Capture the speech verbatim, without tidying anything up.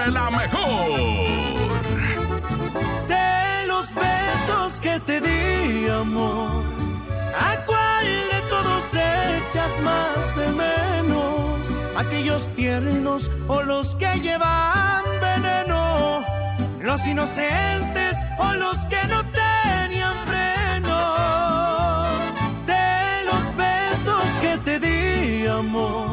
de la mejor. De los besos que te di, amor, ¿a cuál de todos echas más de menos? ¿Aquellos tiernos o los que llevan veneno? ¿Los inocentes o los que no tenían freno? De los besos que te di, amor,